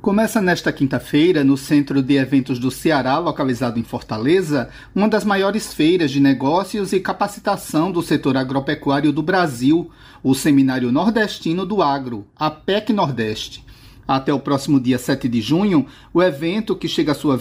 Começa nesta quinta-feira, no Centro de Eventos do Ceará, localizado em Fortaleza, uma das maiores feiras de negócios e capacitação do setor agropecuário do Brasil, o Seminário Nordestino do Agro, a PEC Nordeste. Até o próximo dia 7 de junho, o evento, que chega à sua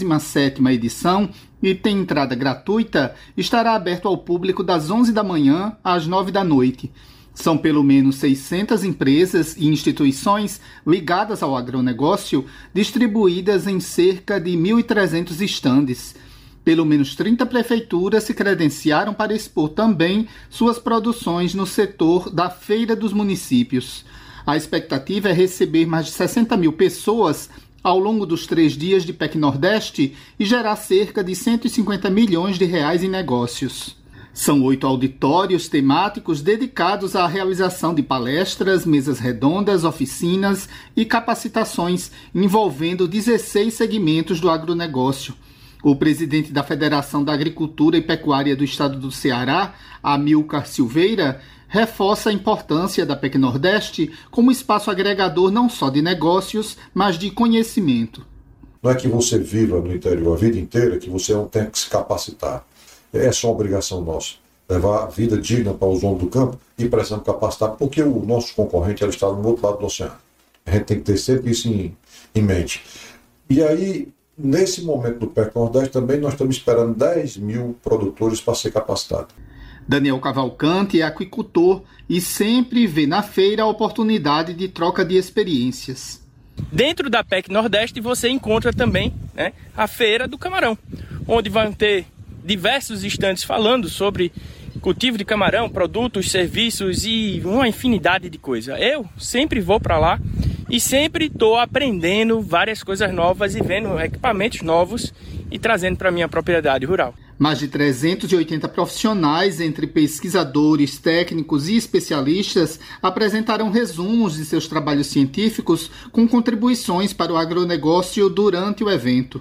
27ª edição e tem entrada gratuita, estará aberto ao público das 11 da manhã às 9 da noite. São pelo menos 600 empresas e instituições ligadas ao agronegócio, distribuídas em cerca de 1.300 estandes. Pelo menos 30 prefeituras se credenciaram para expor também suas produções no setor da Feira dos Municípios. A expectativa é receber mais de 60 mil pessoas ao longo dos 3 dias de PEC Nordeste e gerar cerca de 150 milhões de reais em negócios. São 8 auditórios temáticos dedicados à realização de palestras, mesas redondas, oficinas e capacitações envolvendo 16 segmentos do agronegócio. O presidente da Federação da Agricultura e Pecuária do Estado do Ceará, Amilcar Silveira, reforça a importância da PEC Nordeste como espaço agregador não só de negócios, mas de conhecimento. Não é que você viva no interior a vida inteira que você não tem que se capacitar. É só obrigação nossa, levar vida digna para os homens do campo e precisamos capacitar, porque o nosso concorrente está no outro lado do oceano. A gente tem que ter sempre isso em mente. E aí, nesse momento do PEC Nordeste também, nós estamos esperando 10 mil produtores para ser capacitados. Daniel Cavalcante é aquicultor e sempre vê na feira a oportunidade de troca de experiências. Dentro da PEC Nordeste você encontra também, a Feira do Camarão, onde vão ter diversos estandes falando sobre cultivo de camarão, produtos, serviços e uma infinidade de coisas. Eu sempre vou para lá e sempre estou aprendendo várias coisas novas e vendo equipamentos novos e trazendo para a minha propriedade rural. Mais de 380 profissionais, entre pesquisadores, técnicos e especialistas, apresentaram resumos de seus trabalhos científicos com contribuições para o agronegócio durante o evento.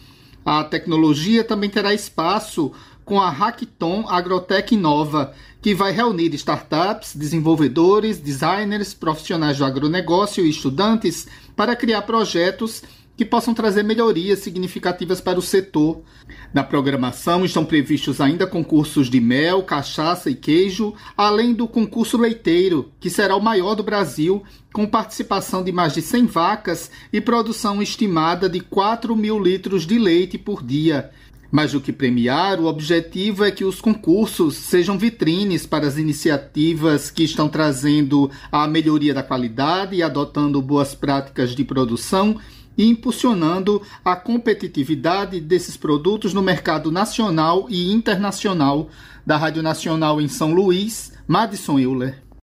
A tecnologia também terá espaço com a Hackathon Agrotech Inova, que vai reunir startups, desenvolvedores, designers, profissionais do agronegócio e estudantes para criar projetos que possam trazer melhorias significativas para o setor. Na programação estão previstos ainda concursos de mel, cachaça e queijo, além do concurso leiteiro, que será o maior do Brasil, com participação de mais de 100 vacas e produção estimada de 4.000 litros de leite por dia. Mais do que premiar, o objetivo é que os concursos sejam vitrines para as iniciativas que estão trazendo a melhoria da qualidade e adotando boas práticas de produção e impulsionando a competitividade desses produtos no mercado nacional e internacional. Da Rádio Nacional em São Luís, Madison Euler.